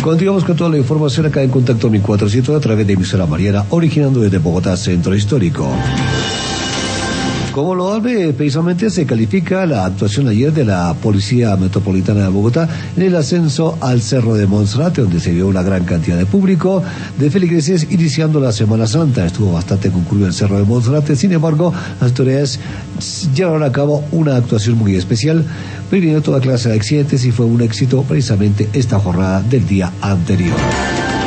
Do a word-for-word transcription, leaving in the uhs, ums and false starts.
Continuamos con toda la información acá en Contacto mil cuatrocientos a través de emisora Mariana, originando desde Bogotá, Centro Histórico. Como loable, precisamente se califica la actuación ayer de la Policía Metropolitana de Bogotá en el ascenso al Cerro de Monserrate, donde se vio una gran cantidad de público, de feligreses, iniciando la Semana Santa. Estuvo bastante concurrido el Cerro de Monserrate, sin embargo, las autoridades llevaron a cabo una actuación muy especial, previniendo toda clase de accidentes, y fue un éxito precisamente esta jornada del día anterior.